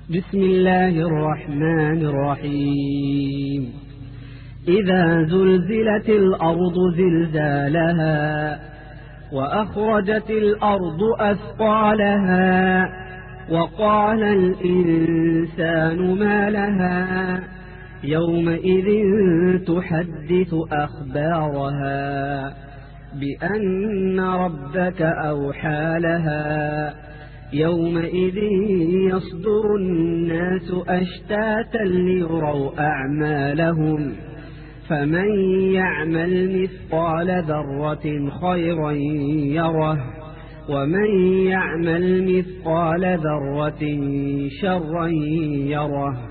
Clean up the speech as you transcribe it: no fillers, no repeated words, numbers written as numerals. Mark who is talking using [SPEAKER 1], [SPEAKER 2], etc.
[SPEAKER 1] بسم الله الرحمن الرحيم. إذا زلزلت الأرض زلزالها وأخرجت الأرض أثقالها وقال الإنسان ما لها يومئذ تحدث أخبارها بأن ربك أوحى لها يومئذ يصدر الناس أشتاتا ليروا أعمالهم فمن يعمل مثقال ذرة خيرا يره ومن يعمل مثقال ذرة شرا يره.